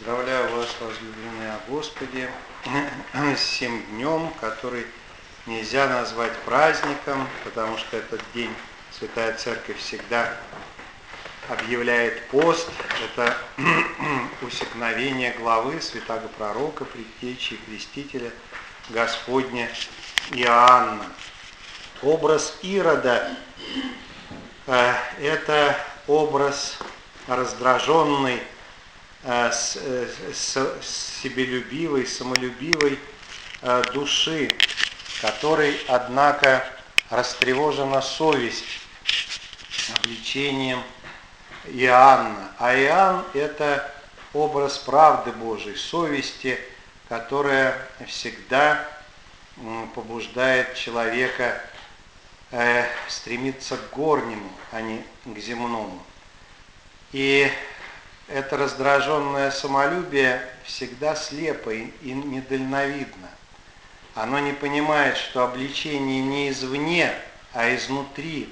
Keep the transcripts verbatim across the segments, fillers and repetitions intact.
Поздравляю вас, возлюбленные о Господе, с сим днем, который нельзя назвать праздником, потому что этот день Святая Церковь всегда объявляет пост. Это усекновение главы святаго пророка, предтечи и крестителя Господня Иоанна. Образ Ирода э, – это образ раздраженный, С, с, себелюбивой, самолюбивой э, души, которой, однако, растревожена совесть обличением Иоанна. А Иоанн – это образ правды Божией, совести, которая всегда м, побуждает человека э, стремиться к горнему, а не к земному. И это раздраженное самолюбие всегда слепо и недальновидно. Оно не понимает, что обличение не извне, а изнутри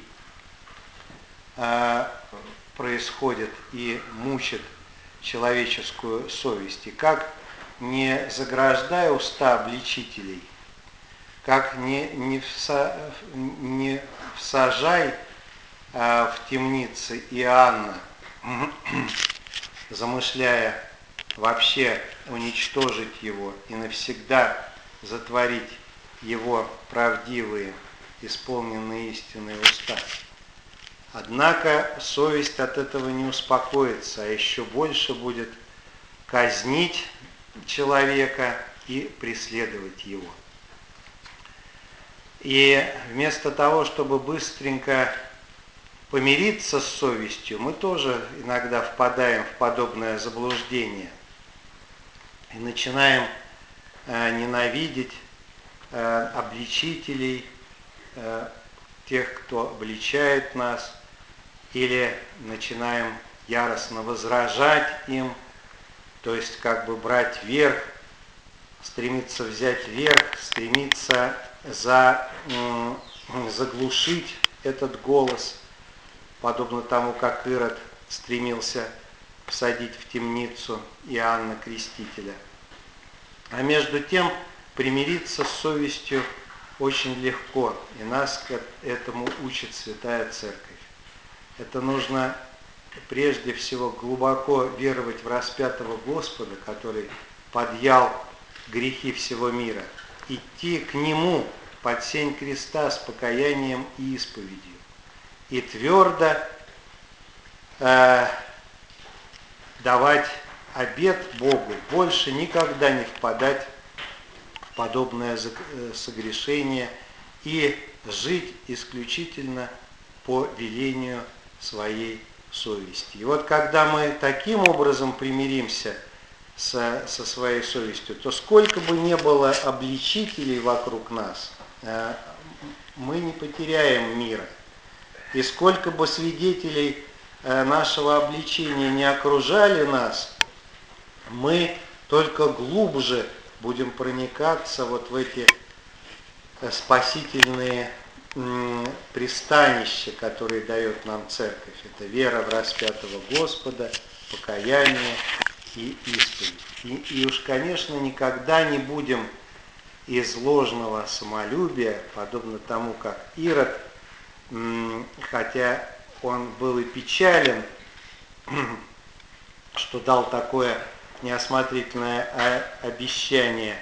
э, происходит и мучит человеческую совесть. И как не заграждая уста обличителей, как не, не, вса, не всажай э, в темнице Иоанна, замышляя вообще уничтожить его и навсегда затворить его правдивые, исполненные истинные уста. Однако совесть от этого не успокоится, а еще больше будет казнить человека и преследовать его. И вместо того, чтобы быстренько помириться с совестью, мы тоже иногда впадаем в подобное заблуждение и начинаем э, ненавидеть э, обличителей, э, тех, кто обличает нас, или начинаем яростно возражать им, то есть как бы брать верх, стремиться взять верх, стремиться за, э, заглушить этот голос, подобно тому, как Ирод стремился всадить в темницу Иоанна Крестителя. А между тем примириться с совестью очень легко, и нас к этому учит Святая Церковь. Это нужно прежде всего глубоко веровать в распятого Господа, который подъял грехи всего мира, идти к Нему под сень креста с покаянием и исповедью, и твердо э, давать обет Богу больше никогда не впадать в подобное согрешение и жить исключительно по велению своей совести. И вот когда мы таким образом примиримся со, со своей совестью, то сколько бы ни было обличителей вокруг нас, э, мы не потеряем мира. И сколько бы свидетелей нашего обличения не окружали нас, мы только глубже будем проникаться вот в эти спасительные пристанища, которые дает нам Церковь. Это вера в распятого Господа, покаяние и исповедь. И, и уж, конечно, никогда не будем из ложного самолюбия, подобно тому, как Ирод, хотя он был и печален, что дал такое неосмотрительное обещание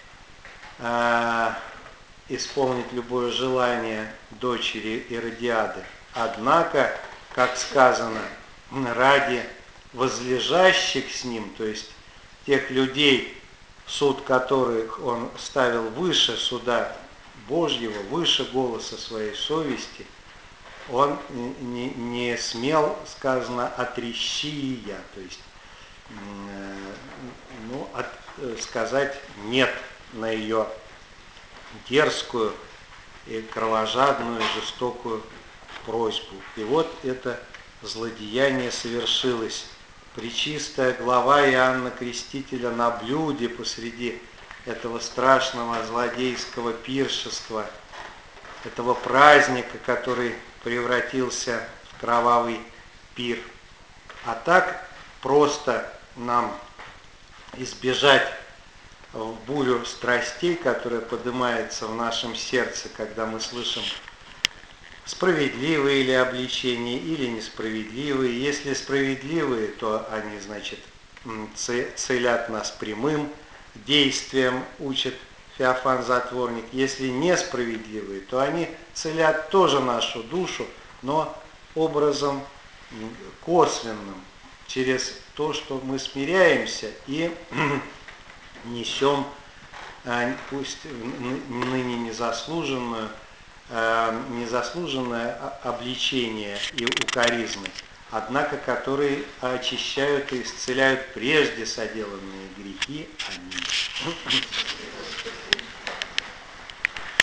исполнить любое желание дочери Иродиады. Однако, как сказано, ради возлежащих с ним, то есть тех людей, суд которых он ставил выше суда Божьего, выше голоса своей совести, он не, не смел, сказано, отрещи я, то есть э, ну, от, сказать нет на ее дерзкую и кровожадную, жестокую просьбу. И вот это злодеяние совершилось. Пречистая глава Иоанна Крестителя на блюде посреди этого страшного злодейского пиршества, этого праздника, который превратился в кровавый пир. А так просто нам избежать в бурю страстей, которая поднимается в нашем сердце, когда мы слышим справедливые ли обличения или несправедливые. Если справедливые, то они, значит, целят нас прямым действием, учит Феофан Затворник. Если несправедливые, то они целят тоже нашу душу, но образом косвенным, через то, что мы смиряемся и несем, пусть ныне незаслуженную, незаслуженное обличение и укоризны, однако которые очищают и исцеляют прежде соделанные грехи. Аминь.